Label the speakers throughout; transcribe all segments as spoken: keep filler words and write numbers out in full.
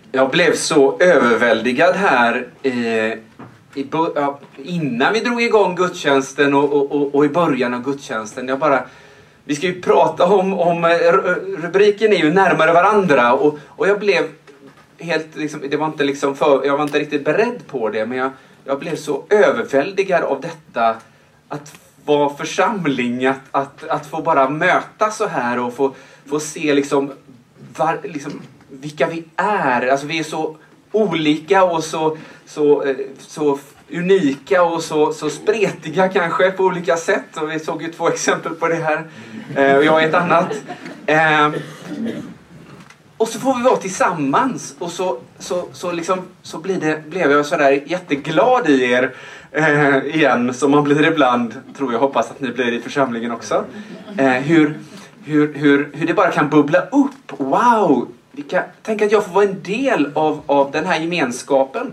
Speaker 1: Jag blev så överväldigad här eh, i, ja, innan vi drog igång gudstjänsten och, och, och, och i början av gudstjänsten. Jag bara, vi ska ju prata om, om rubriken är ju närmare varandra och, och jag blev helt liksom, det var inte liksom för, jag var inte riktigt beredd på det, men jag, jag blev så överväldigad av detta att vara församling, att, att, att få bara mötas så här och få, få se liksom, var, liksom vilka vi är. Alltså vi är så olika och så, så, så unika och så, så spretiga kanske på olika sätt. Och vi såg ju två exempel på det här. Eh, och jag är ett annat. Eh, och så får vi vara tillsammans. Och så, så, så, liksom, så blir det, blev jag sådär jätteglad i er eh, igen. Som man blir ibland, tror jag, hoppas att ni blir i församlingen också. Eh, hur, hur, hur, hur det bara kan bubbla upp. Wow! Vilka, tänk att jag får vara en del av, av den här gemenskapen.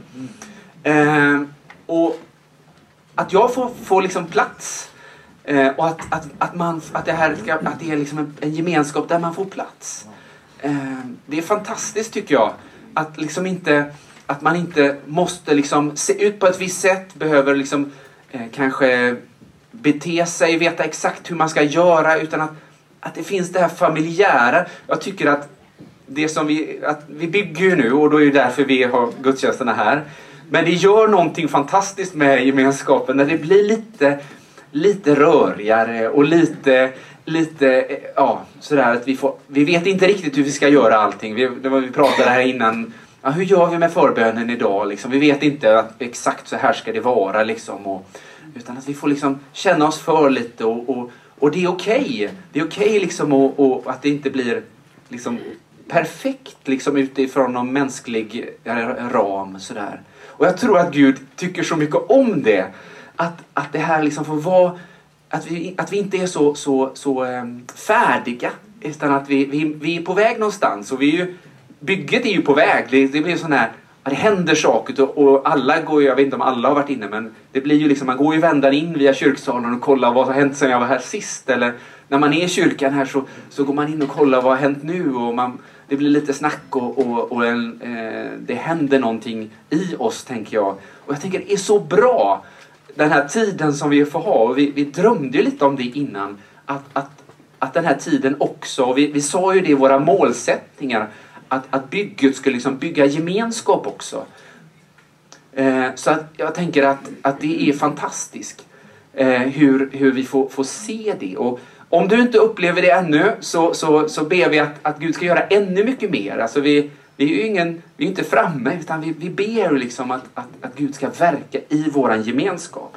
Speaker 1: Eh, och att jag får, får liksom plats. Eh, och att, att, att, man, att det här ska, att det är liksom en, en gemenskap där man får plats. Eh, det är fantastiskt tycker jag. Att, liksom inte, att man inte måste liksom se ut på ett visst sätt. Behöver liksom, eh, kanske bete sig, veta exakt hur man ska göra. Utan att, att det finns det här familjära. Jag tycker att det som vi, att vi bygger ju nu, och då är det därför vi har gudstjänsterna här. Men det gör någonting fantastiskt med gemenskapen när det blir lite, lite rörigare och lite, lite ja, sådär att vi får, vi vet inte riktigt hur vi ska göra allting. Vi, det var vi pratade här innan. Ja, hur gör vi med förbönen idag? Liksom? Vi vet inte att exakt så här ska det vara. Liksom, och, utan att vi får liksom känna oss för lite och, och, och det är okej. Okay. Det är okej okay liksom, och, och att det inte blir liksom perfekt liksom utifrån någon mänsklig ram sådär. Och jag tror att Gud tycker så mycket om det, att att det här liksom får vara, att vi att vi inte är så så så um, färdiga, utan att vi vi vi är på väg någonstans, och vi är ju, bygget är ju på väg. Det, det blir sån här, det händer saker och, och alla går ju, jag vet inte om alla har varit inne, men det blir ju liksom, man går ju vändan in via kyrksalen och kollar vad har hänt sedan jag var här sist, eller när man är i kyrkan här så så går man in och kollar vad har hänt nu, och man, det blir lite snack och, och, och en, eh, det händer någonting i oss, tänker jag. Och jag tänker det är så bra den här tiden som vi får ha, och vi, vi drömde ju lite om det innan, att, att, att den här tiden också, vi, vi sa ju det i våra målsättningar, att, att bygget skulle liksom bygga gemenskap också. Eh, så att jag tänker att, att det är fantastiskt eh, hur, hur vi får, får se det. Och om du inte upplever det ännu, så, så, så ber vi att, att Gud ska göra ännu mycket mer. Alltså vi, vi är ju ingen, vi är inte framme, utan vi, vi ber liksom att, att, att Gud ska verka i våran gemenskap.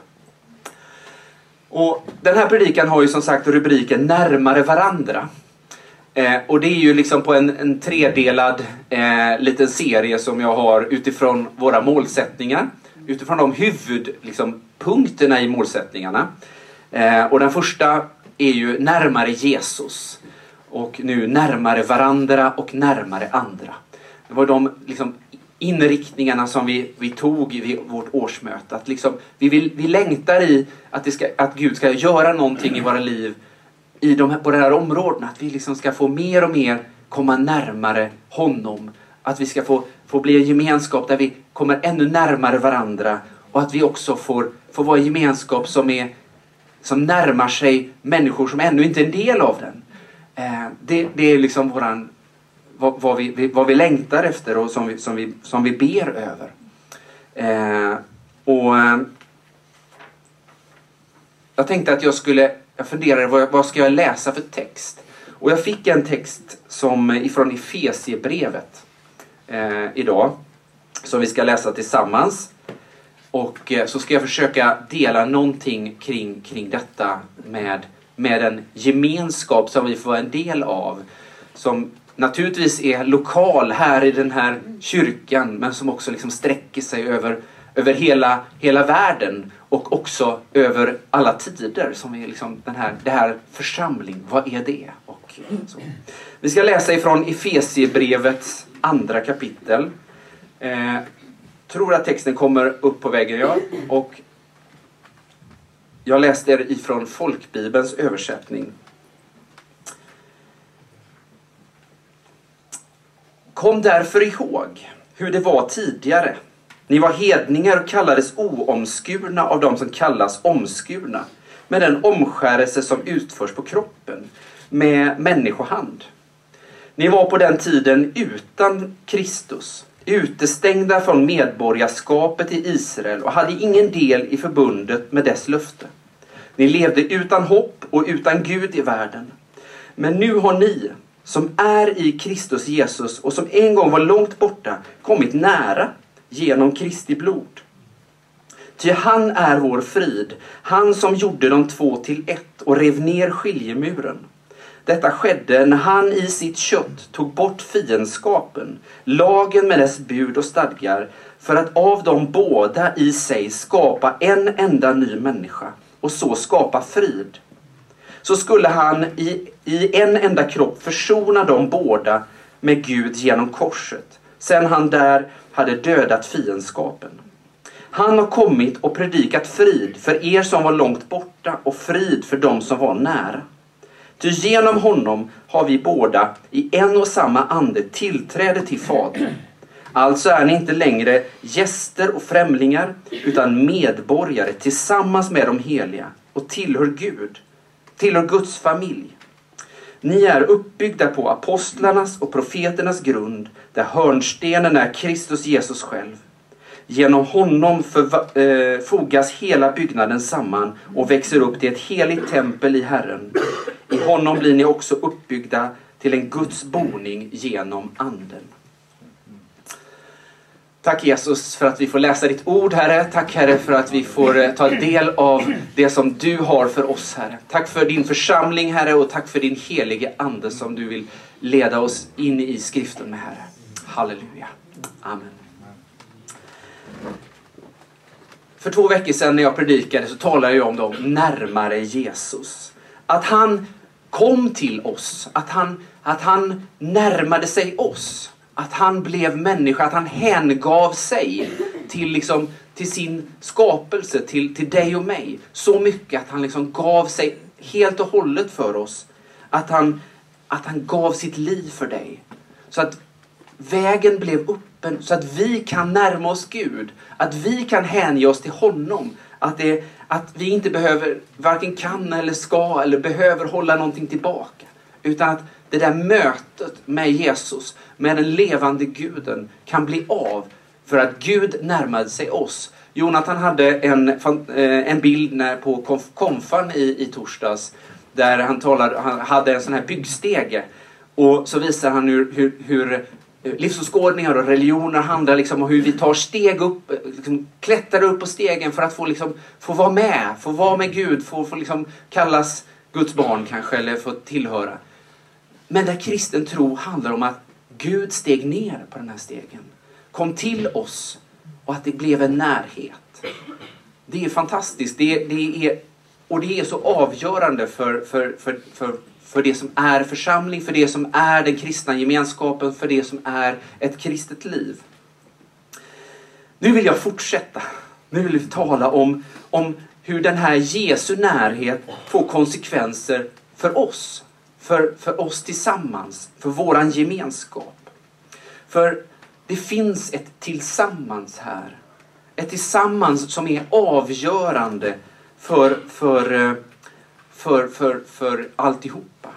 Speaker 1: Och den här predikan har ju som sagt rubriken närmare varandra. Eh, och det är ju liksom på en, en tredelad eh, liten serie som jag har utifrån våra målsättningar. Utifrån de huvudpunkterna liksom, i målsättningarna. Eh, och den första är ju närmare Jesus. Och nu närmare varandra och närmare andra. Det var de liksom, inriktningarna som vi, vi tog vid vårt årsmöte. Att liksom, vi, vill, vi längtar i att, det ska, att Gud ska göra någonting i våra liv i de här, på det här områdena. Att vi liksom ska få mer och mer komma närmare honom. Att vi ska få, få bli en gemenskap där vi kommer ännu närmare varandra. Och att vi också får, får vara en gemenskap som, är, som närmar sig människor som ännu inte är en del av den. Eh, det, det är liksom våran, vad, vad, vi, vad vi längtar efter och som vi, som vi, som vi ber över. Eh, och eh, jag tänkte att jag skulle... Jag funderade, vad, vad ska jag läsa för text? Och jag fick en text som ifrån Efesiebrevet eh, idag. Som vi ska läsa tillsammans. Och eh, så ska jag försöka dela någonting kring, kring detta med, med en gemenskap som vi får en del av. Som naturligtvis är lokal här i den här kyrkan. Men som också liksom sträcker sig över, över hela, hela världen. Och också över alla tider som är liksom den här, det här församling. Vad är det? Och så. Vi ska läsa ifrån Efesiebrevets andra kapitel. Eh, tror att texten kommer upp på väggen. Ja. Och jag läste er ifrån Folkbibelns översättning. Kom därför ihåg hur det var tidigare. Ni var hedningar och kallades oomskurna av dem som kallas omskurna, med den omskärelse som utförs på kroppen med människohand. Ni var på den tiden utan Kristus, utestängda från medborgarskapet i Israel och hade ingen del i förbundet med dess löfte. Ni levde utan hopp och utan Gud i världen. Men nu har ni, som är i Kristus Jesus och som en gång var långt borta, kommit nära genom Kristi blod. Ty han är vår frid, han som gjorde de två till ett och rev ner skiljemuren. Detta skedde när han i sitt kött tog bort fiendskapen, lagen med dess bud och stadgar, för att av dem båda i sig skapa en enda ny människa och så skapa frid. Så skulle han i, i en enda kropp försona dem båda med Gud genom korset, sen han där hade dödat fiendskapen. Han har kommit och predikat frid för er som var långt borta och frid för dem som var nära. Ty genom honom har vi båda i en och samma ande tillträde till Fadern. Alltså är ni inte längre gäster och främlingar utan medborgare tillsammans med de heliga och tillhör Gud, tillhör Guds familj. Ni är uppbyggda på apostlarnas och profeternas grund, där hörnstenen är Kristus Jesus själv. Genom honom för, eh, fogas hela byggnaden samman och växer upp till ett heligt tempel i Herren. I honom blir ni också uppbyggda till en Guds boning genom anden. Tack Jesus för att vi får läsa ditt ord, Herre. Tack Herre för att vi får ta del av det som du har för oss, Herre. Tack för din församling, Herre, och tack för din helige ande som du vill leda oss in i skriften med, Herre. Halleluja. Amen. För två veckor sedan när jag predikade så talade jag om dem närmare Jesus. Att han kom till oss, att han, att han närmade sig oss. Att han blev människa, att han hängav sig till, liksom, till sin skapelse, till, till dig och mig. Så mycket att han liksom gav sig helt och hållet för oss. Att han, att han gav sitt liv för dig. Så att vägen blev öppen så att vi kan närma oss Gud. Att vi kan hänge oss till honom. Att, det, att vi inte behöver, varken kan eller ska eller behöver hålla någonting tillbaka. Utan att det där mötet med Jesus, med den levande guden, kan bli av för att Gud närmade sig oss. Jonathan hade en, en bild när på konf, konfan i, i torsdags där han, talade, han hade en sån här byggstege. Och så visar han hur, hur, hur livsåskådningar och religioner handlar liksom om hur vi tar steg upp, liksom klättrar upp på stegen för att få, liksom, få vara med, få vara med Gud, få, få liksom kallas Guds barn kanske, eller få tillhöra. Men där kristen tro handlar om att Gud steg ner på den här stegen, kom till oss och att det blev en närhet. Det är fantastiskt, det, det är, och det är så avgörande för, för, för, för, för det som är församling, för det som är den kristna gemenskapen, för det som är ett kristet liv. Nu vill jag fortsätta. Nu vill vi tala om, om hur den här Jesu närhet får konsekvenser för oss. För, för oss tillsammans, för våran gemenskap. För det finns ett tillsammans här. Ett tillsammans som är avgörande för, för, för, för, för alltihopa.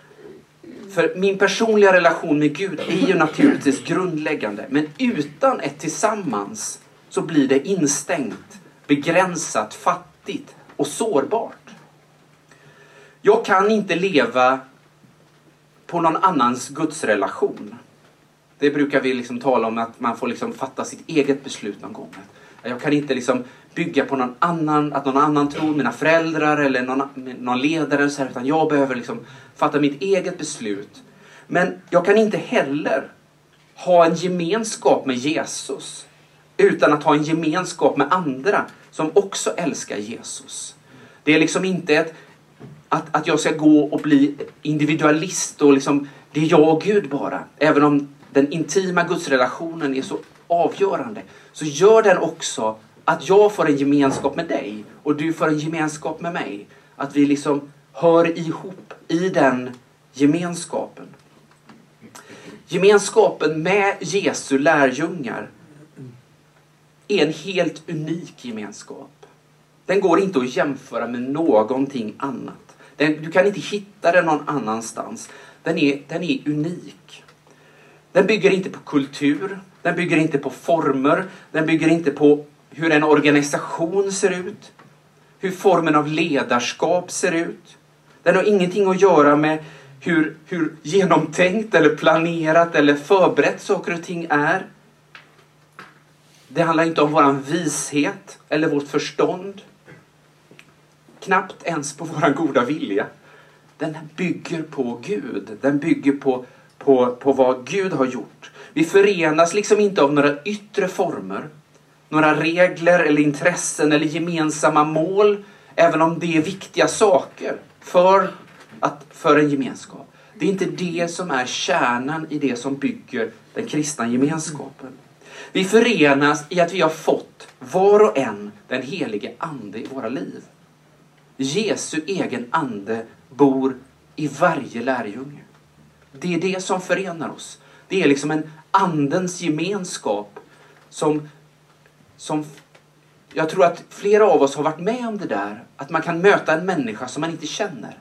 Speaker 1: För min personliga relation med Gud är ju naturligtvis grundläggande. Men utan ett tillsammans så blir det instängt, begränsat, fattigt och sårbart. Jag kan inte leva på någon annans gudsrelation. Det brukar vi liksom tala om, att man får liksom fatta sitt eget beslut någon gång. Jag kan inte liksom bygga på någon annan, att någon annan tror, mina föräldrar eller någon, någon ledare, så här, utan jag behöver liksom fatta mitt eget beslut. Men jag kan inte heller ha en gemenskap med Jesus utan att ha en gemenskap med andra som också älskar Jesus. Det är liksom inte ett Att, att jag ska gå och bli individualist och liksom, det är jag och Gud bara. Även om den intima gudsrelationen är så avgörande, så gör den också att jag får en gemenskap med dig och du får en gemenskap med mig. Att vi liksom hör ihop i den gemenskapen. Gemenskapen med Jesu lärjungar är en helt unik gemenskap. Den går inte att jämföra med någonting annat. Den, du kan inte hitta den någon annanstans. Den är, den är unik. Den bygger inte på kultur. Den bygger inte på former. Den bygger inte på hur en organisation ser ut. Hur formen av ledarskap ser ut. Den har ingenting att göra med hur, hur genomtänkt eller planerat eller förberett saker och ting är. Det handlar inte om våran vishet eller vårt förstånd. Knappt ens på våran goda vilja. Den bygger på Gud. Den bygger på, på, på vad Gud har gjort. Vi förenas liksom inte av några yttre former. Några regler eller intressen eller gemensamma mål. Även om det är viktiga saker för, att, för en gemenskap. Det är inte det som är kärnan i det som bygger den kristna gemenskapen. Vi förenas i att vi har fått var och en den helige ande i våra liv. Jesu egen ande bor i varje lärjunge. Det är det som förenar oss. Det är liksom en andens gemenskap som, som jag tror att flera av oss har varit med om det där. Att man kan möta en människa som man inte känner.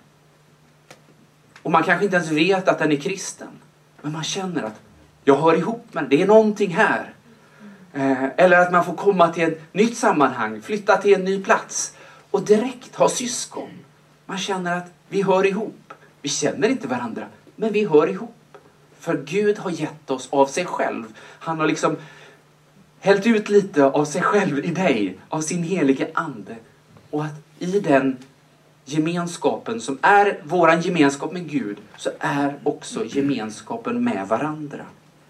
Speaker 1: Och man kanske inte ens vet att den är kristen. Men man känner att jag hör ihop med den. Det är någonting här. Eh, eller att man får komma till ett nytt sammanhang. Flytta till en ny plats. Och direkt ha syskon. Man känner att vi hör ihop. Vi känner inte varandra. Men vi hör ihop. För Gud har gett oss av sig själv. Han har liksom hällt ut lite av sig själv i dig. Av sin helige ande. Och att i den gemenskapen som är våran gemenskap med Gud. Så är också gemenskapen med varandra.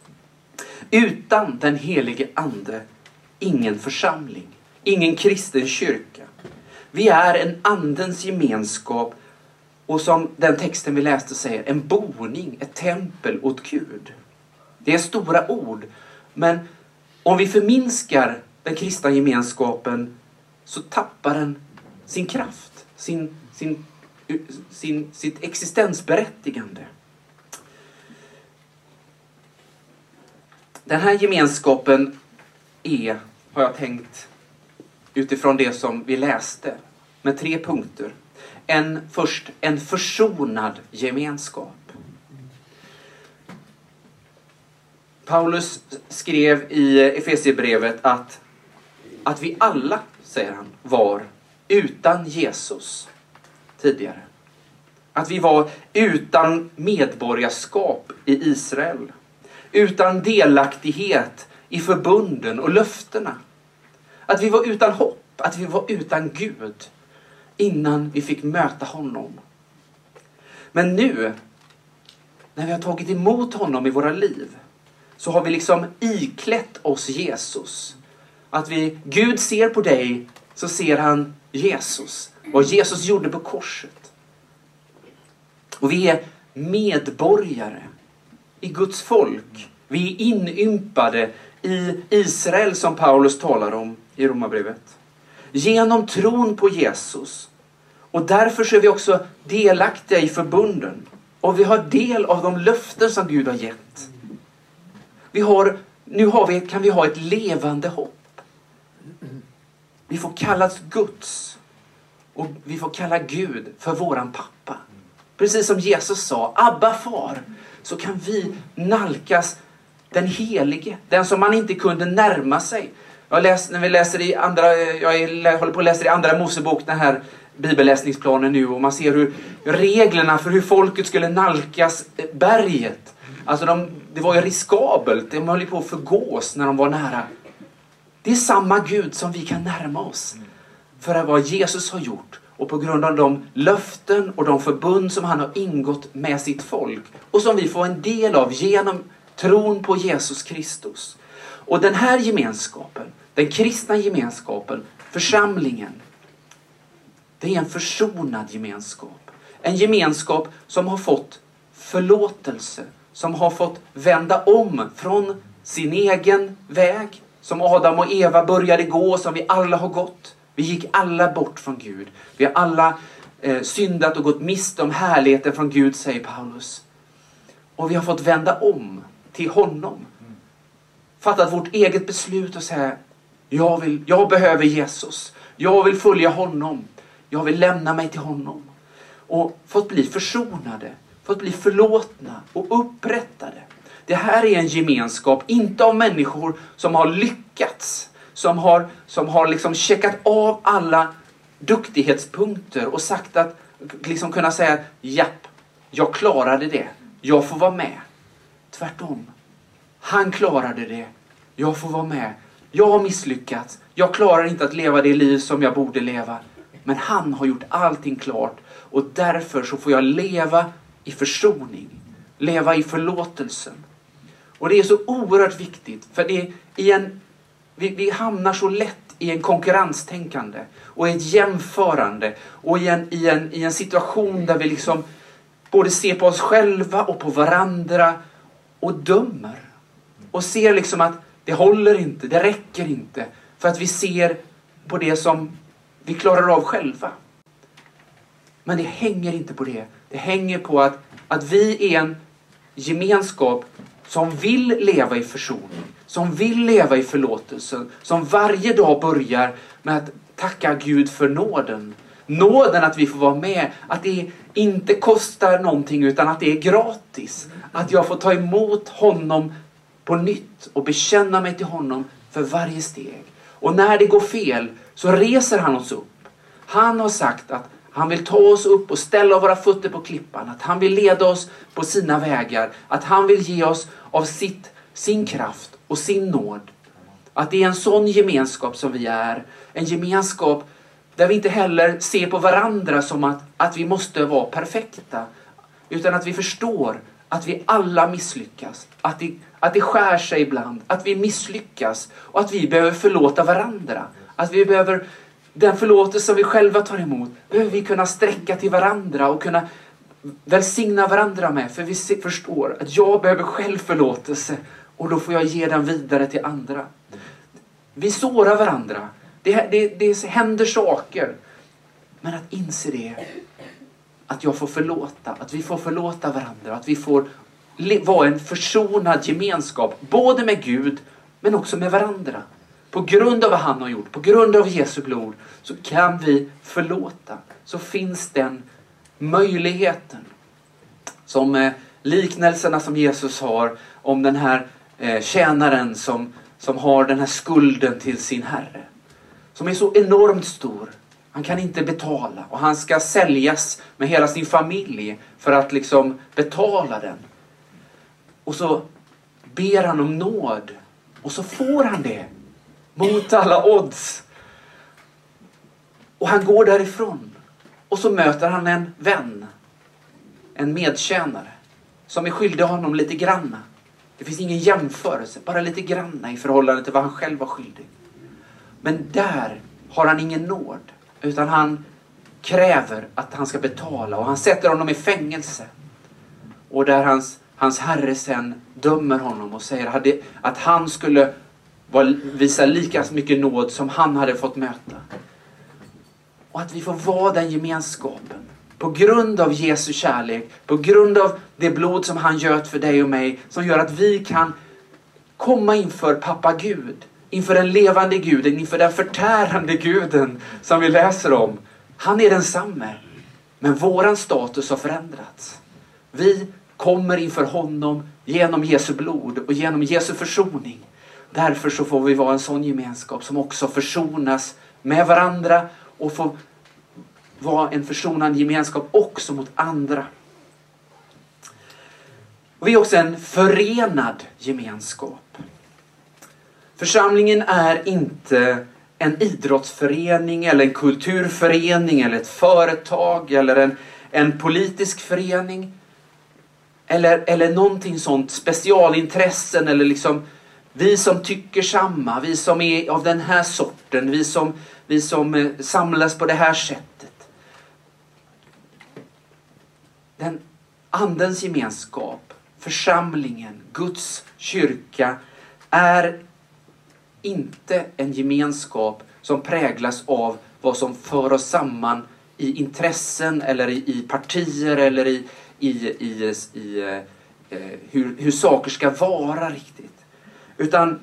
Speaker 1: Utan den helige ande. Ingen församling. Ingen kristen kyrka. Vi är en andens gemenskap. Och som den texten vi läste säger. En boning, ett tempel åt Gud. Det är stora ord. Men om vi förminskar den kristna gemenskapen. Så tappar den sin kraft. Sin, sin, sin, sitt existensberättigande. Den här gemenskapen är, har jag tänkt, utifrån det som vi läste. Med tre punkter. En, först, en försonad gemenskap. Paulus skrev i Efesierbrevet att, att vi alla, säger han, var utan Jesus tidigare. Att vi var utan medborgarskap i Israel. Utan delaktighet i förbunden och löftena. Att vi var utan hopp. Att vi var utan Gud. Innan vi fick möta honom. Men nu, när vi har tagit emot honom i våra liv. Så har vi liksom iklätt oss Jesus. Att vi, Gud ser på dig, så ser han Jesus. Vad Jesus gjorde på korset. Och vi är medborgare i Guds folk. Vi är inympade i Israel som Paulus talar om i Romarbrevet. Genom tron på Jesus. Och därför så är vi också delaktiga i förbunden. Och vi har del av de löften som Gud har gett. Vi har, nu har vi, kan vi ha ett levande hopp. Vi får kallas Guds. Och vi får kalla Gud för våran pappa. Precis som Jesus sa, Abba far. Så kan vi nalkas den helige. Den som man inte kunde närma sig. Jag läser, när vi läser i andra, jag håller på att läsa i andra Mosebok, den här bibelläsningsplanen nu. Och man ser hur reglerna för hur folket skulle nalkas berget. Alltså de, det var ju riskabelt. De höll på att förgås när de var nära. Det är samma Gud som vi kan närma oss. För vad Jesus har gjort. Och på grund av de löften och de förbund som han har ingått med sitt folk. Och som vi får en del av genom tron på Jesus Kristus. Och den här gemenskapen, den kristna gemenskapen, församlingen. Det är en försonad gemenskap. En gemenskap som har fått förlåtelse. Som har fått vända om från sin egen väg. Som Adam och Eva började gå, som vi alla har gått. Vi gick alla bort från Gud. Vi har alla eh, syndat och gått miste om härligheten från Gud, säger Paulus. Och vi har fått vända om till till honom. Fattat vårt eget beslut och säga, jag, vill, jag behöver Jesus. Jag vill följa honom. Jag vill lämna mig till honom. Och fått bli försonade. Fått bli förlåtna och upprättade. Det här är en gemenskap, inte av människor som har lyckats. Som har, som har liksom checkat av alla duktighetspunkter och sagt att, liksom kunna säga, japp, jag klarade det. Jag får vara med. Tvärtom. Han klarade det. Jag får vara med. Jag har misslyckats. Jag klarar inte att leva det liv som jag borde leva. Men han har gjort allting klart. Och därför så får jag leva i försoning. Leva i förlåtelsen. Och det är så oerhört viktigt. För det är i en, vi, vi hamnar så lätt i en konkurrenstänkande. Och i ett jämförande. Och i en, i en, i en situation där vi liksom både ser på oss själva och på varandra. Och dömer. Och ser liksom att det håller inte, det räcker inte. För att vi ser på det som vi klarar av själva. Men det hänger inte på det. Det hänger på att, att vi är en gemenskap som vill leva i försoning. Som vill leva i förlåtelsen. Som varje dag börjar med att tacka Gud för nåden. Nåden att vi får vara med. Att det inte kostar någonting utan att det är gratis. Att jag får ta emot honom på nytt och bekänna mig till honom för varje steg. Och när det går fel så reser han oss upp. Han har sagt att han vill ta oss upp och ställa våra fötter på klippan. Att han vill leda oss på sina vägar. Att han vill ge oss av sitt, sin kraft och sin nåd. Att det är en sån gemenskap som vi är. En gemenskap där vi inte heller ser på varandra som att, att vi måste vara perfekta. Utan att vi förstår att vi alla misslyckas. Att det, att det skär sig ibland. Att vi misslyckas. Och att vi behöver förlåta varandra. Att vi behöver, den förlåtelse som vi själva tar emot, behöver vi kunna sträcka till varandra. Och kunna välsigna varandra med. För vi förstår att jag behöver själv förlåtelse. Och då får jag ge den vidare till andra. Vi sårar varandra. Det, det, det händer saker. Men att inse det. Att jag får förlåta. Att vi får förlåta varandra. Att vi får vara en försonad gemenskap. Både med Gud men också med varandra. På grund av vad han har gjort. På grund av Jesu blod. Så kan vi förlåta. Så finns den möjligheten. Som eh, liknelserna som Jesus har. Om den här eh, tjänaren som, som har den här skulden till sin herre. Som är så enormt stor. Han kan inte betala. Och han ska säljas med hela sin familj. För att liksom betala den. Och så ber han om nåd. Och så får han det. Mot alla odds. Och han går därifrån. Och så möter han en vän. En medtjänare. Som är skyldig honom lite granna. Det finns ingen jämförelse. Bara lite granna i förhållande till vad han själv var skyldig. Men där har han ingen nåd. Utan han kräver att han ska betala. Och han sätter honom i fängelse. Och där hans, hans herre sen dömer honom. Och säger att han skulle visa lika mycket nåd som han hade fått möta. Och att vi får vara den gemenskapen. På grund av Jesu kärlek. På grund av det blod som han göt för dig och mig. Som gör att vi kan komma inför pappa Gud. Inför den levande guden. Inför den förtärande guden som vi läser om. Han är densamme. Men våran status har förändrats. Vi kommer inför honom genom Jesu blod. Och genom Jesu försoning. Därför så får vi vara en sån gemenskap som också försonas med varandra. Och får vara en försonande gemenskap också mot andra. Och vi är också en förenad gemenskap. Församlingen är inte en idrottsförening eller en kulturförening eller ett företag eller en, en politisk förening. Eller, eller någonting sånt, specialintressen eller liksom vi som tycker samma, vi som är av den här sorten, vi som, vi som samlas på det här sättet. Den andens gemenskap, församlingen, Guds kyrka är inte en gemenskap som präglas av vad som för oss samman i intressen eller i, i partier eller i, i, i, i, eh, hur, hur saker ska vara riktigt. Utan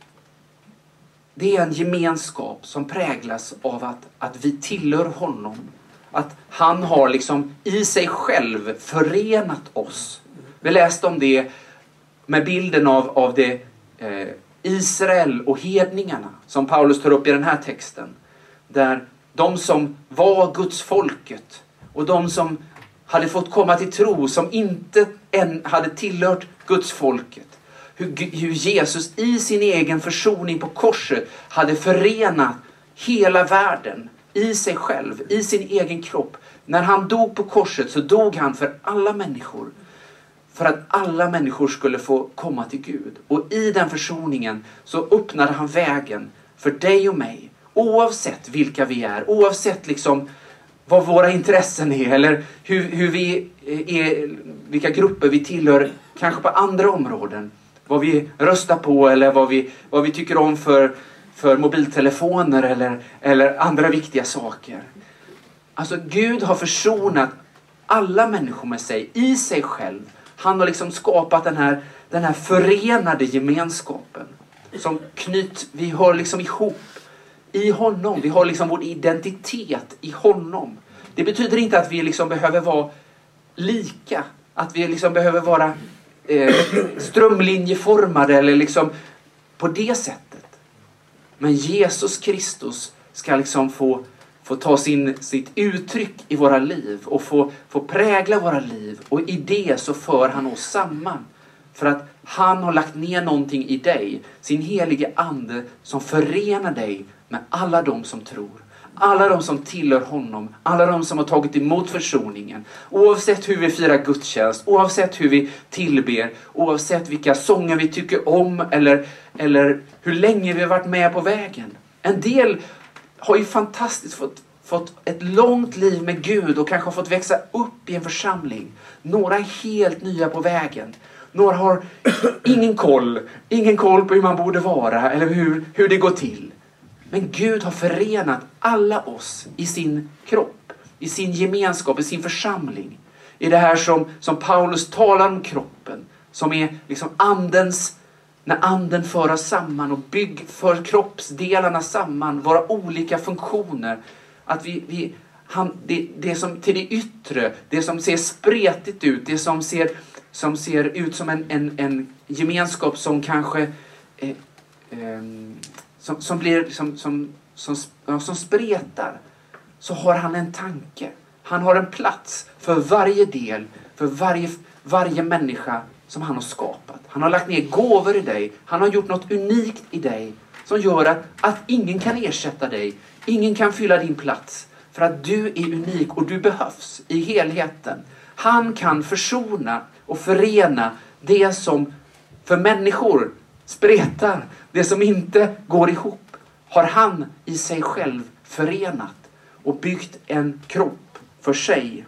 Speaker 1: det är en gemenskap som präglas av att, att vi tillhör honom. Att han har liksom i sig själv förenat oss. Vi läste om det med bilden av, av det eh, Israel och hedningarna som Paulus tar upp i den här texten. Där de som var Guds folket och de som hade fått komma till tro, som inte än hade tillhört Guds folket. Hur, hur Jesus i sin egen försoning på korset hade förenat hela världen i sig själv, i sin egen kropp. När han dog på korset så dog han för alla människor. För att alla människor skulle få komma till Gud. Och i den försoningen så öppnade han vägen för dig och mig. Oavsett vilka vi är, oavsett liksom vad våra intressen är eller hur, hur vi är, vilka grupper vi tillhör, kanske på andra områden. Vad vi röstar på eller vad vi, vad vi tycker om för, för mobiltelefoner eller, eller andra viktiga saker. Alltså Gud har försonat alla människor med sig, i sig själv. Han har liksom skapat den här, den här förenade gemenskapen. Som knyt, vi hör liksom ihop i honom. Vi har liksom vår identitet i honom. Det betyder inte att vi liksom behöver vara lika. Att vi liksom behöver vara eh, strömlinjeformade eller liksom på det sättet. Men Jesus Kristus ska liksom få, få ta sin, sitt uttryck i våra liv och få, få prägla våra liv. Och i det så för han oss samman. För att han har lagt ner någonting i dig, sin helige ande som förenar dig med alla de som tror. Alla de som tillhör honom. Alla de som har tagit emot försoningen. Oavsett hur vi firar gudstjänst. Oavsett hur vi tillber. Oavsett vilka sånger vi tycker om. Eller, eller hur länge vi har varit med på vägen. En del har ju fantastiskt fått, fått ett långt liv med Gud. Och kanske har fått växa upp i en församling. Några är helt nya på vägen. Några har ingen koll. Ingen koll på hur man borde vara. Eller hur, hur det går till. Men Gud har förenat alla oss i sin kropp, i sin gemenskap, i sin församling. I det här som, som Paulus talar om kroppen, som är liksom andens, när anden för oss samman och bygg för kroppsdelarna samman, våra olika funktioner. Att vi, vi, han, det, det som till det yttre, det som ser spretigt ut, det som ser, som ser ut som en, en, en gemenskap som kanske... Eh, eh, Som, som, blir, som, som, som, som spretar, så har han en tanke. Han har en plats för varje del, för varje, varje människa som han har skapat. Han har lagt ner gåvor i dig. Han har gjort något unikt i dig som gör att, att ingen kan ersätta dig. Ingen kan fylla din plats. För att du är unik och du behövs i helheten. Han kan försona och förena det som för människor spretar, det som inte går ihop, har han i sig själv förenat och byggt en kropp för sig.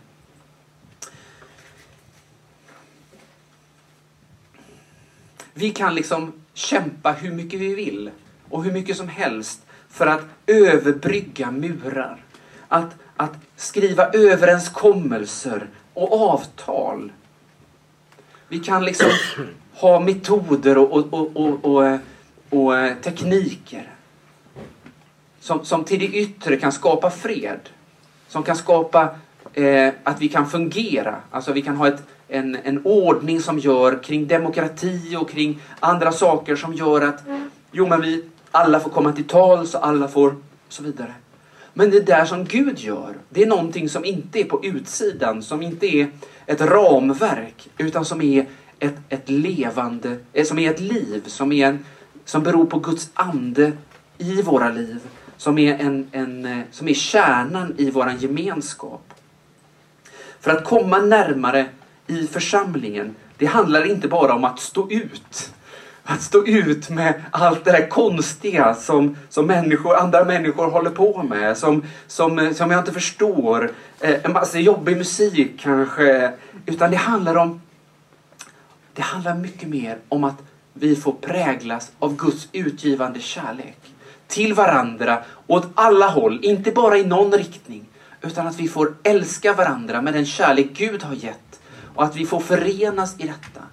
Speaker 1: Vi kan liksom kämpa hur mycket vi vill och hur mycket som helst för att överbrygga murar. Att, att skriva överenskommelser och avtal. Vi kan liksom ha metoder och, och, och, och, och, och tekniker som, som till det yttre kan skapa fred. Som kan skapa eh, att vi kan fungera. Alltså vi kan ha ett, en, en ordning som gör kring demokrati och kring andra saker som gör att jo, men vi alla får komma till tals och alla får så vidare. Men det där som Gud gör, det är någonting som inte är på utsidan, som inte är ett ramverk, utan som är ett, ett levande, som är ett liv, som, är en, som beror på Guds ande i våra liv, som är, en, en, som är kärnan i våran gemenskap. För att komma närmare i församlingen, det handlar inte bara om att stå ut. Att stå ut med allt det där konstiga som, som människor, andra människor håller på med. Som, som, som jag inte förstår. Eh, en massa jobbig musik kanske. Utan det handlar om... Det handlar mycket mer om att vi får präglas av Guds utgivande kärlek. Till varandra, åt alla håll. Inte bara i någon riktning. Utan att vi får älska varandra med den kärlek Gud har gett. Och att vi får förenas i detta.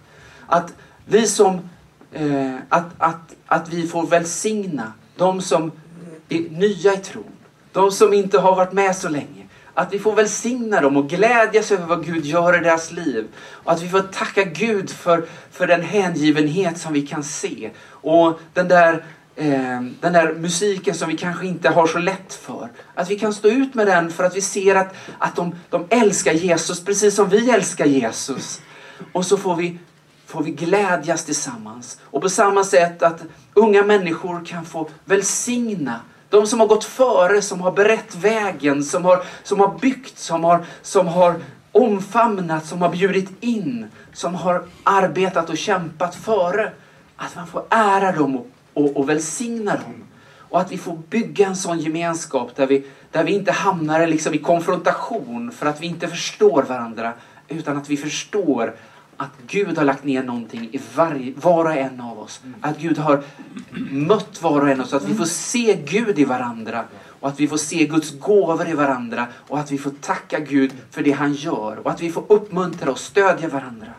Speaker 1: Att vi som eh, att, att, att vi får välsigna de som är nya i tron. De som inte har varit med så länge. Att vi får välsigna dem och glädjas över vad Gud gör i deras liv. Och att vi får tacka Gud för, för den hängivenhet som vi kan se. Och den där, eh, den där musiken som vi kanske inte har så lätt för. Att vi kan stå ut med den för att vi ser att, att de, de älskar Jesus precis som vi älskar Jesus. Och så får vi, får vi glädjas tillsammans. Och på samma sätt att unga människor kan få välsigna de som har gått före, som har berett vägen, som har, som har byggt, som har, som har omfamnat, som har bjudit in, som har arbetat och kämpat före. Att man får ära dem och, och, och välsigna dem. Och att vi får bygga en sån gemenskap där vi, där vi inte hamnar liksom i konfrontation för att vi inte förstår varandra. Utan att vi förstår att Gud har lagt ner någonting i varje, var och en av oss. Att Gud har mött var och en av oss. Att vi får se Gud i varandra. Och att vi får se Guds gåvor i varandra. Och att vi får tacka Gud för det han gör. Och att vi får uppmuntra och stödja varandra.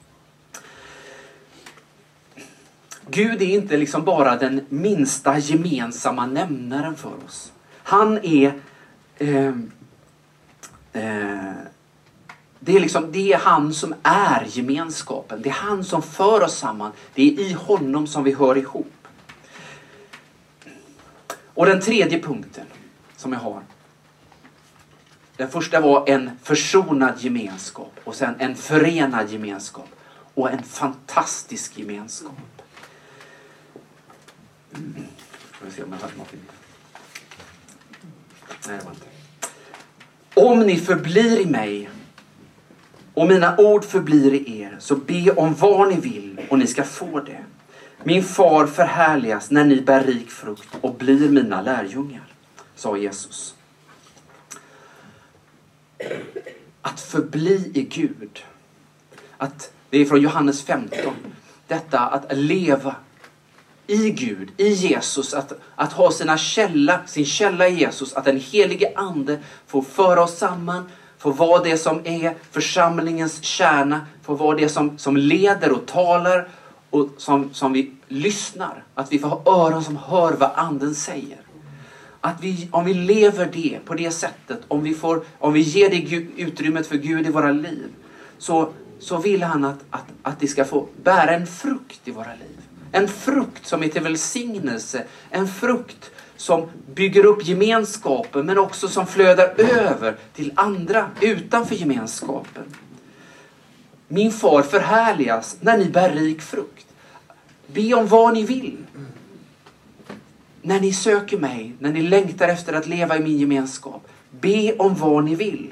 Speaker 1: Gud är inte liksom bara den minsta gemensamma nämnaren för oss. Han är... Eh, eh, Det är, liksom, det är han som är gemenskapen. Det är han som för oss samman. Det är i honom som vi hör ihop. Och den tredje punkten som jag har. Den första var en försonad gemenskap. Och sen en förenad gemenskap. Och en fantastisk gemenskap. Mm. Får vi se om jag har något. Nej, det var inte. Om ni förblir i mig och mina ord förblir i er, så be om vad ni vill och ni ska få det. Min far förhärligas när ni bär rik frukt och blir mina lärjungar, sa Jesus. Att förbli i Gud. Att, det är från Johannes femton. Detta att leva i Gud, i Jesus. Att, att ha sina källa, sin källa i Jesus. Att den helige ande får föra oss samman. Får vara det som är församlingens kärna. Får vara det som, som leder och talar. Och som, som vi lyssnar. Att vi får ha öron som hör vad anden säger. Att vi, om vi lever det på det sättet. Om vi, får, om vi ger det utrymmet för Gud i våra liv. Så, så vill han att, att, att det ska få bära en frukt i våra liv. En frukt som är till välsignelse. En frukt som bygger upp gemenskapen. Men också som flödar över till andra utanför gemenskapen. Min far förhärligas när ni bär rik frukt. Be om vad ni vill. När ni söker mig. När ni längtar efter att leva i min gemenskap. Be om vad ni vill.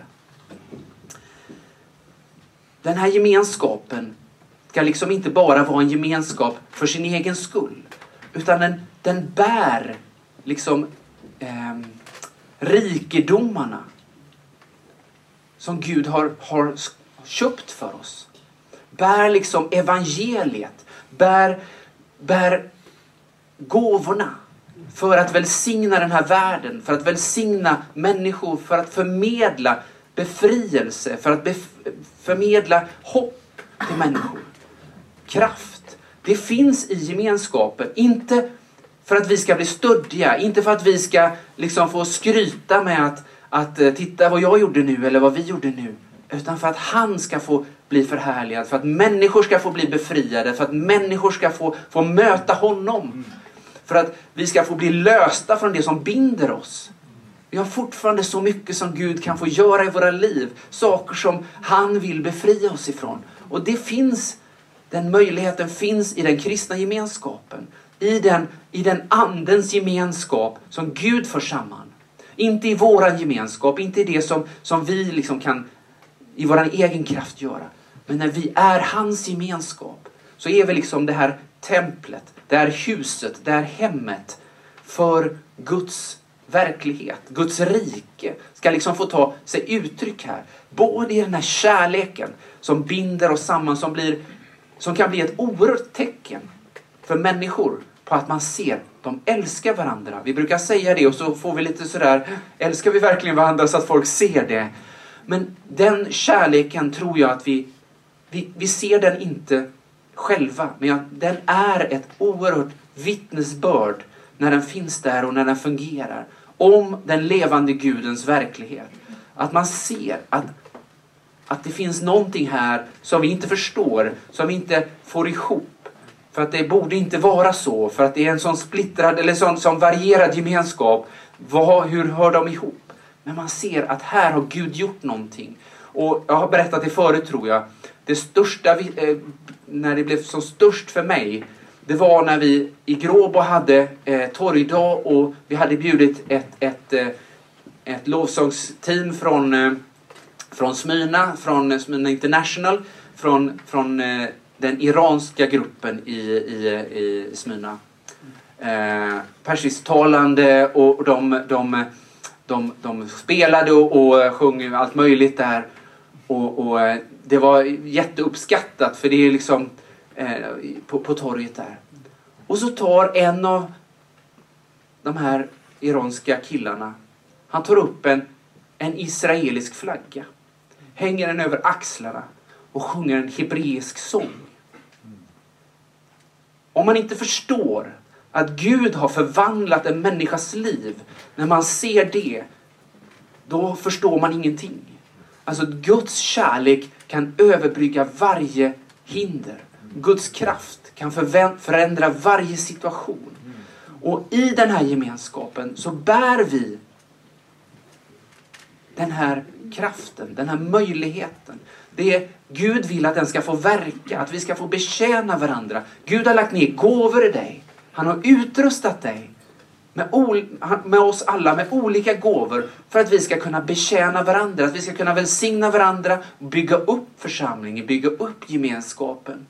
Speaker 1: Den här gemenskapen ska liksom inte bara vara en gemenskap för sin egen skull. Utan den, den bär liksom eh, rikedomarna som Gud har, har köpt för oss. Bär liksom evangeliet. Bär, bär gåvorna för att välsigna den här världen. För att välsigna människor. För att förmedla befrielse. För att bef- förmedla hopp till människor. Kraft. Det finns i gemenskapen. Inte för att vi ska bli stöddiga. Inte för att vi ska liksom få skryta med att, att titta vad jag gjorde nu. Eller vad vi gjorde nu. Utan för att han ska få bli förhärligad. För att människor ska få bli befriade. För att människor ska få, få möta honom. För att vi ska få bli lösta från det som binder oss. Vi har fortfarande så mycket som Gud kan få göra i våra liv. Saker som han vill befria oss ifrån. Och det finns, den möjligheten finns i den kristna gemenskapen. I den, i den andens gemenskap som Gud för samman. Inte i våran gemenskap. Inte i det som, som vi liksom kan i våran egen kraft göra. Men när vi är hans gemenskap. Så är vi liksom det här templet. Det här huset. Det här hemmet. För Guds verklighet. Guds rike. Ska liksom få ta sig uttryck här. Både i den här kärleken. Som binder oss samman. Som, blir, som kan bli ett oerhört tecken. För människor. På att man ser. De älskar varandra. Vi brukar säga det. Och så får vi lite sådär. Älskar vi verkligen varandra så att folk ser det. Men den kärleken tror jag att vi. Vi, vi ser den inte själva. Men jag, den är ett oerhört vittnesbörd när den finns där och när den fungerar. Om den levande Gudens verklighet. Att man ser att, att det finns någonting här som vi inte förstår. Som vi inte får ihop. För att det borde inte vara så. För att det är en sån splittrad eller sån, sån varierad gemenskap. Vad, hur hör de ihop? Men man ser att här har Gud gjort någonting. Och jag har berättat det förut tror jag. Det största, eh, när det blev som störst för mig. Det var när vi i Gråbo hade eh, torgdag. Och vi hade bjudit ett, ett, ett, ett lovsångsteam från, eh, från Smyrna. Från Smyrna International. Från... från eh, den iranska gruppen i, i, i Smyrna. Eh, persisktalande och de, de, de, de spelade och, och sjöng allt möjligt där. Och, och det var jätteuppskattat för det är liksom eh, på, på torget där. Och så tar en av de här iranska killarna, han tar upp en, en israelisk flagga. Hänger den över axlarna och sjunger en hebreisk sång. Om man inte förstår att Gud har förvandlat en människas liv, när man ser det, då förstår man ingenting. Alltså Guds kärlek kan överbrygga varje hinder. Guds kraft kan förändra varje situation. Och i den här gemenskapen så bär vi den här kraften, den här möjligheten. Det är, Gud vill att den ska få verka, att vi ska få betjäna varandra. Gud har lagt ner gåvor i dig. Han har utrustat dig med, ol, med oss alla med olika gåvor för att vi ska kunna betjäna varandra. Att vi ska kunna välsigna varandra, bygga upp församlingen, bygga upp gemenskapen.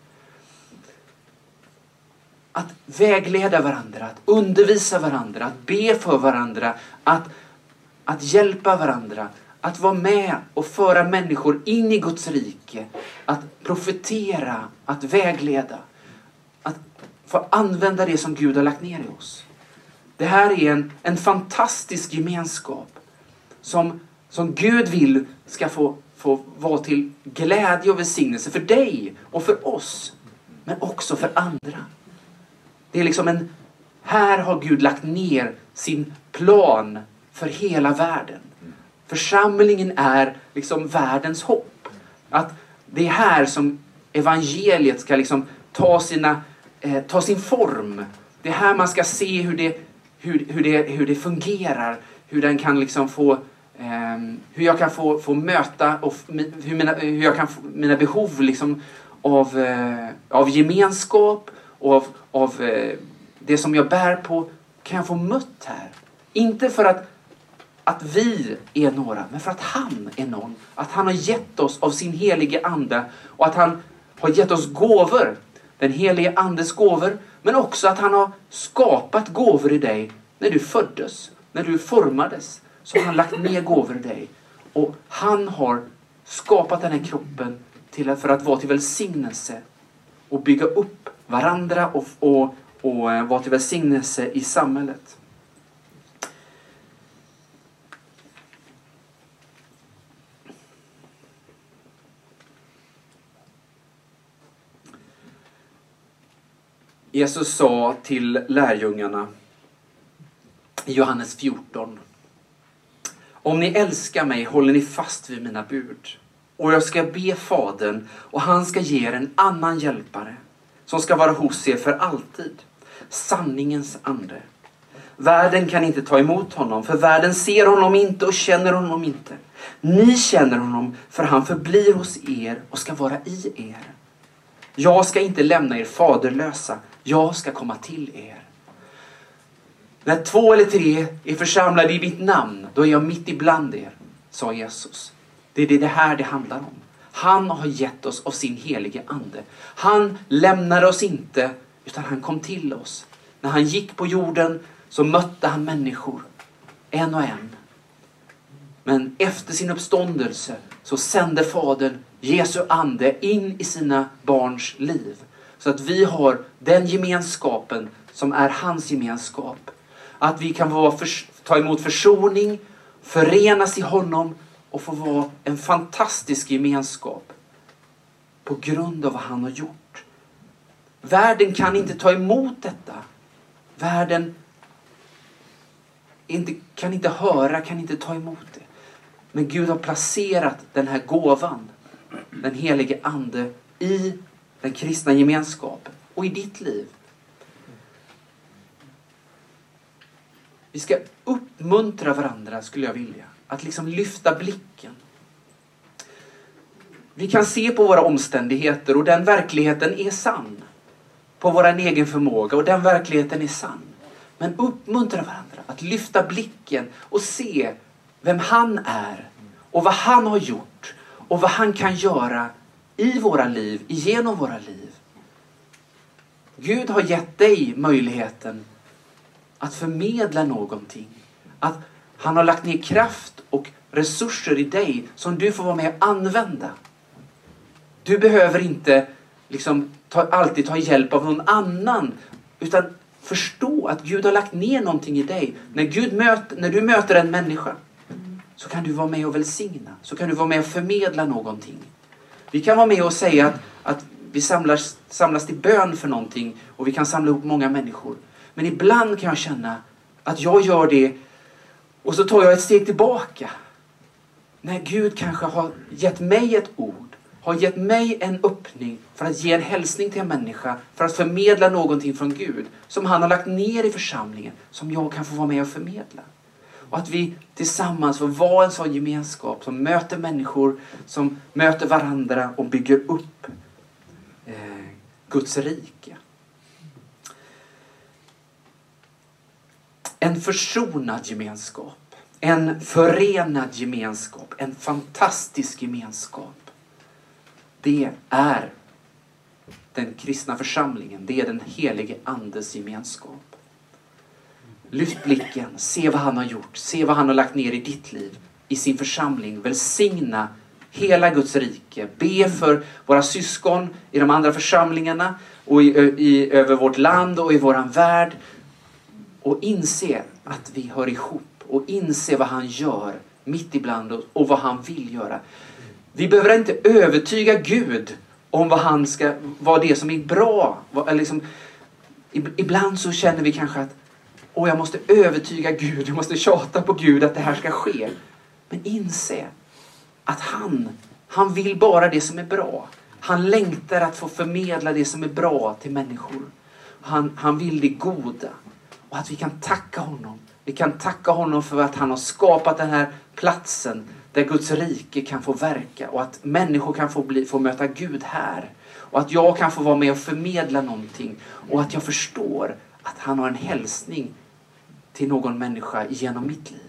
Speaker 1: Att vägleda varandra, att undervisa varandra, att be för varandra, att, att hjälpa varandra. Att vara med och föra människor in i Guds rike. Att profetera, att vägleda. Att få använda det som Gud har lagt ner i oss. Det här är en, en fantastisk gemenskap. Som, som Gud vill ska få, få vara till glädje och välsignelse för dig och för oss. Men också för andra. Det är liksom en... Här har Gud lagt ner sin plan för hela världen. Församlingen är liksom världens hopp. Att det är här som evangeliet ska liksom ta, sina, eh, ta sin form. Det är här man ska se hur det, hur, hur det, hur det fungerar. Hur den kan liksom få, eh, hur jag kan få, få möta och hur, mina, hur jag kan få mina behov liksom av, eh, av gemenskap och av, av eh, det som jag bär på kan jag få mött här. Inte för att Att vi är några, men för att han är någon. Att han har gett oss av sin helige ande. Och att han har gett oss gåvor. Den helige andes gåvor. Men också att han har skapat gåvor i dig. När du föddes. När du formades. Så har han lagt ner gåvor i dig. Och han har skapat den här kroppen till att, för att vara till välsignelse. Och bygga upp varandra och, och, och vara till välsignelse i samhället. Jesus sa till lärjungarna i Johannes fjorton. Om ni älskar mig håller ni fast vid mina bud. Och jag ska be Fadern och han ska ge er en annan hjälpare. Som ska vara hos er för alltid. Sanningens ande. Världen kan inte ta emot honom. För världen ser honom inte och känner honom inte. Ni känner honom för han förblir hos er och ska vara i er. Jag ska inte lämna er faderlösa. Jag ska komma till er. När två eller tre är församlade i mitt namn, då är jag mitt ibland er, sa Jesus. Det är det här det handlar om. Han har gett oss av sin helige ande. Han lämnade oss inte, utan han kom till oss. När han gick på jorden så mötte han människor, en och en. Men efter sin uppståndelse så sände Fadern Jesu ande in i sina barns liv. Så att vi har den gemenskapen som är hans gemenskap. Att vi kan vara för, ta emot försoning, förenas i honom och få vara en fantastisk gemenskap. På grund av vad han har gjort. Världen kan inte ta emot detta. Världen inte, kan inte höra, kan inte ta emot det. Men Gud har placerat den här gåvan, den helige ande, i den kristna gemenskapen och i ditt liv. Vi ska uppmuntra varandra, skulle jag vilja. Att liksom lyfta blicken. Vi kan se på våra omständigheter och den verkligheten är sann. På vår egen förmåga och den verkligheten är sann. Men uppmuntra varandra att lyfta blicken och se vem han är. Och vad han har gjort. Och vad han kan göra i våra liv, igenom våra liv. Gud har gett dig möjligheten att förmedla någonting. Att han har lagt ner kraft och resurser i dig som du får vara med och använda. Du behöver inte liksom ta, alltid ta hjälp av någon annan. Utan förstå att Gud har lagt ner någonting i dig. När, Gud möter, när du möter en människa så kan du vara med och välsigna. Så kan du vara med och förmedla någonting. Vi kan vara med och säga att, att vi samlas, samlas till bön för någonting. Och vi kan samla ihop många människor. Men ibland kan jag känna att jag gör det och så tar jag ett steg tillbaka. När Gud kanske har gett mig ett ord, har gett mig en öppning för att ge en hälsning till en människa, för att förmedla någonting från Gud som han har lagt ner i församlingen, som jag kan få vara med och förmedla. Och att vi tillsammans får vara en sån gemenskap som möter människor, som möter varandra och bygger upp eh, Guds rike. En försonad gemenskap. En förenad gemenskap. En fantastisk gemenskap. Det är den kristna församlingen. Det är den helige andes gemenskap. Lyft blicken. Se vad han har gjort. Se vad han har lagt ner i ditt liv. I sin församling. Välsigna hela Guds rike. Be för våra syskon i de andra församlingarna. Och i, i, över vårt land och i våran värld. Och inse att vi hör ihop. Och inse vad han gör mitt ibland oss och vad han vill göra. Vi behöver inte övertyga Gud om vad han ska, vad det är som är bra. Vad, liksom, ibland så känner vi kanske att åh, jag måste övertyga Gud. Jag måste tjata på Gud att det här ska ske. Men inse att han, han vill bara det som är bra. Han längtar att få förmedla det som är bra till människor. Han, han vill det goda. Och att vi kan tacka honom. Vi kan tacka honom för att han har skapat den här platsen där Guds rike kan få verka. Och att människor kan få, bli, få möta Gud här. Och att jag kan få vara med och förmedla någonting. Och att jag förstår att han har en hälsning till någon människa genom mitt liv.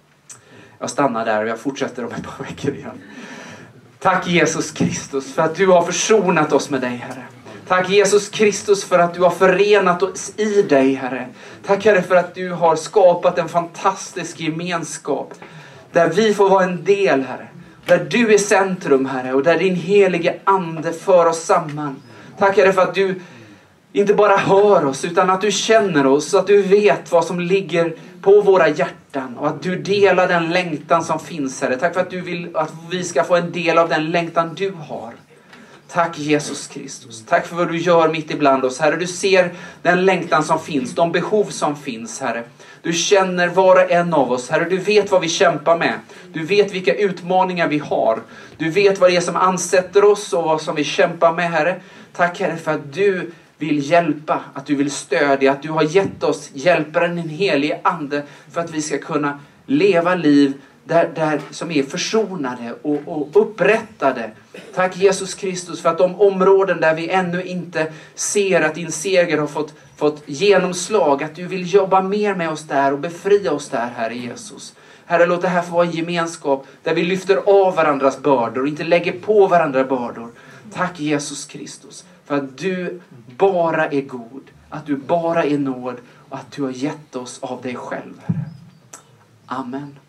Speaker 1: Jag stannar där och jag fortsätter om ett par veckor igen. Tack Jesus Kristus för att du har försonat oss med dig, Herre. Tack Jesus Kristus för att du har förenat oss i dig, Herre. Tack Herre för att du har skapat en fantastisk gemenskap. Där vi får vara en del, Herre. Där du är centrum, Herre. Och där din helige ande för oss samman. Tack Herre för att du inte bara hör oss utan att du känner oss. Så att du vet vad som ligger på våra hjärtan. Och att du delar den längtan som finns, Herre. Tack för att du vill att vi ska få en del av den längtan du har. Tack Jesus Kristus. Tack för vad du gör mitt ibland oss. Herre, du ser den längtan som finns. De behov som finns, Herre. Du känner var och en av oss. Herre, du vet vad vi kämpar med. Du vet vilka utmaningar vi har. Du vet vad det är som ansätter oss och vad som vi kämpar med, Herre. Tack Herre för att du vill hjälpa. Att du vill stödja. Att du har gett oss hjälparen, en helig ande. För att vi ska kunna leva liv Där, där som är försonade och, och upprättade. Tack Jesus Kristus för att de områden där vi ännu inte ser att din seger har fått, fått genomslag. Att du vill jobba mer med oss där och befria oss där, Herre Jesus. Herre, låt det här få vara en gemenskap där vi lyfter av varandras bördor och inte lägger på varandra bördor. Tack Jesus Kristus för att du bara är god. Att du bara är nåd och att du har gett oss av dig själv, Herre. Amen.